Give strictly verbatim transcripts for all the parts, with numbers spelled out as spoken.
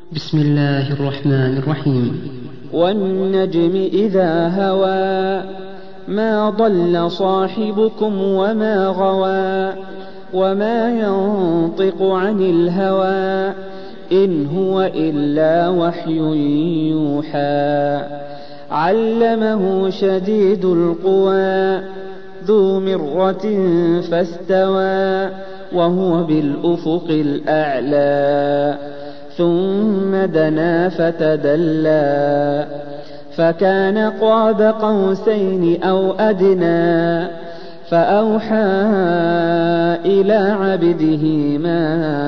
بسم الله الرحمن الرحيم. والنجم إذا هوى ما ضل صاحبكم وما غوى وما ينطق عن الهوى إن هو إلا وحي يوحى علمه شديد القوى ذو مرة فاستوى وهو بالأفق الأعلى ثم دنا فتدلى فكان قاب قوسين أو أدنى فأوحى إلى عبده ما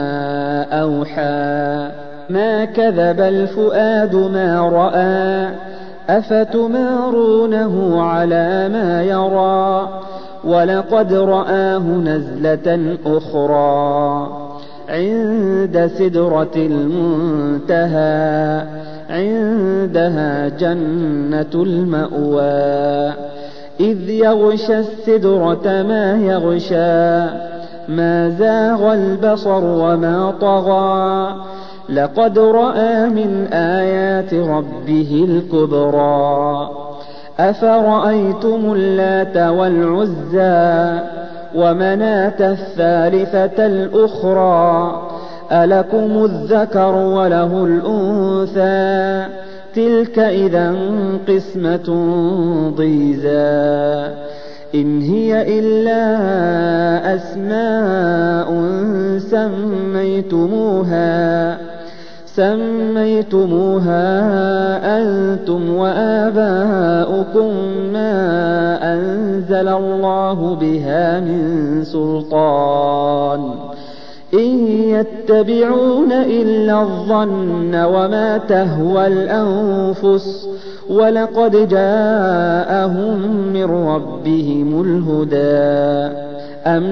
أوحى ما كذب الفؤاد ما رأى أفتمارونه على ما يرى ولقد رآه نزلة أخرى عند سدرة المنتهى عندها جنة المأوى إذ يغشى السدرة ما يغشى ما زاغ البصر وما طغى لقد رأى من آيات ربه الكبرى أفرأيتم اللات والعزى ومناة الثالثة الأخرى ألكم الذكر وله الأنثى تلك إذا قسمة ضيزى إن هي إلا أسماء سميتموها سميتموها أنتم وآباؤكم ما أنزل الله بها من سلطان إن يتبعون إلا الظن وما تهوى الأنفس ولقد جاءهم من ربهم الهدى أم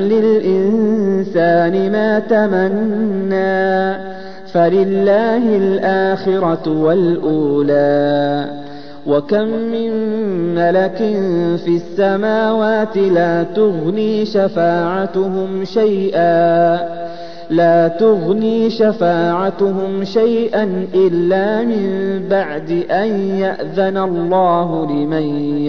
للإنسان ما تمنى فلله الآخرة والأولى وكم من ملك في السماوات لا تغني شفاعتهم شيئا لا تغني شفاعتهم شيئا إلا من بعد أن يأذن الله لمن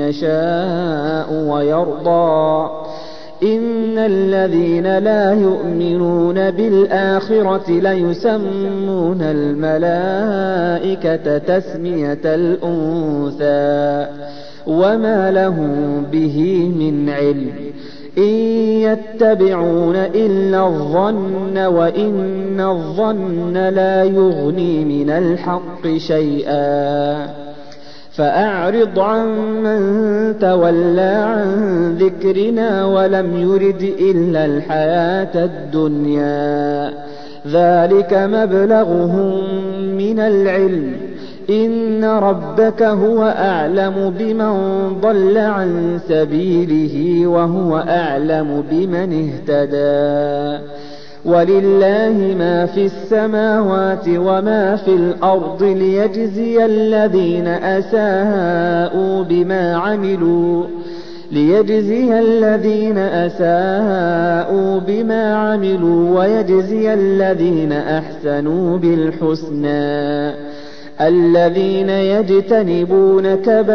يشاء ويرضى إن الذين لا يؤمنون بالآخرة ليسمون الملائكة تسمية الأنثى وما لهم به من علم إن يتبعون إلا الظن وإن الظن لا يغني من الحق شيئا فأعرض عن من تولى عن ذكرنا ولم يرد إلا الحياة الدنيا ذلك مبلغهم من العلم إن ربك هو أعلم بمن ضل عن سبيله وهو أعلم بمن اهتدى ولله ما في السماوات وما في الأرض ليجزي الذين أساءوا بما عملوا ليجزي الذين أساءوا بما عملوا ويجزي الذين أحسنوا بالحسنى الذين يجتنبون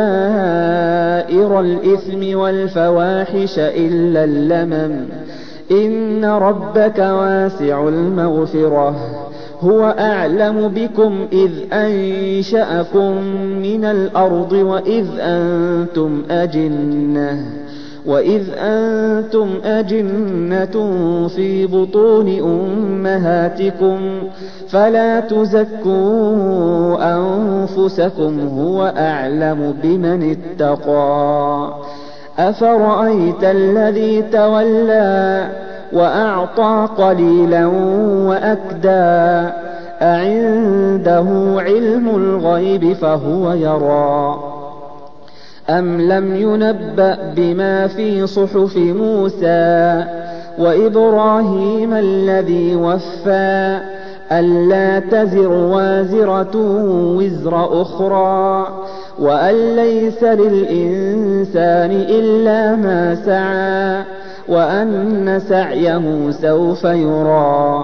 كبائر الإثم والفواحش إلا اللمم إن ربك واسع المغفرة هو أعلم بكم إذ أنشأكم من الأرض وإذ أنتم أجنة وإذ أنتم أجنة في بطون أمهاتكم فلا تزكوا أنفسكم هو أعلم بمن اتقى أفرأيت الذي تولى وأعطى قليلا وأكدى أعنده علم الغيب فهو يرى أم لم ينبأ بما في صحف موسى وإبراهيم الذي وفى ألا تزر وازرة وزر أخرى وأن ليس للإنسان إلا ما سعى وأن سعيه سوف يرى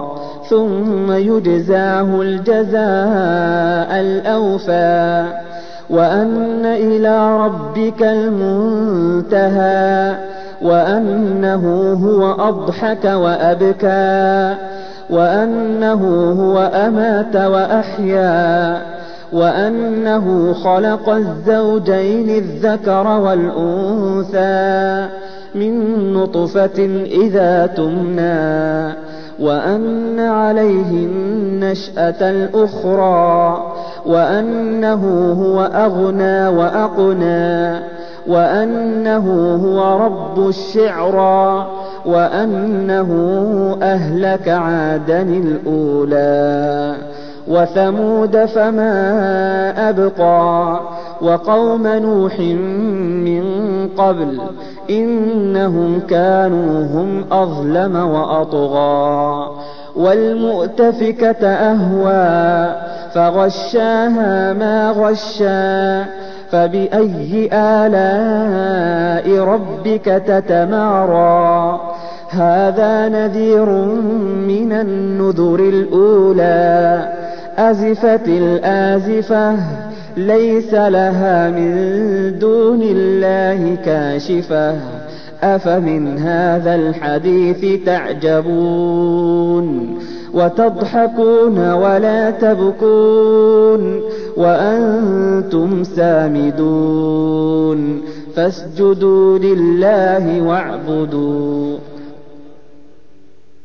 ثم يجزاه الجزاء الأوفى وأن إلى ربك المنتهى وأنه هو أضحك وأبكى وأنه هو أمات وأحيا وأنه خلق الزوجين الذكر والأنثى من نطفة إذا تمنى وأن عليه النشأة الأخرى وأنه هو أغنى وأقنى وأنه هو رب الشعرى وأنه أهلك عادا الأولى وثمود فما أبقى وقوم نوح من قبل إنهم كانوا هم أظلم وأطغى والمؤتفكة أهوى فغشاها ما غشا فبأي آلاء ربك تتمارى هذا نذير من النذر الأولى أزفت الآزفة ليس لها من دون الله كاشفة أفمن هذا الحديث تعجبون وتضحكون ولا تبكون وأنتم سامدون فاسجدوا لله واعبدوا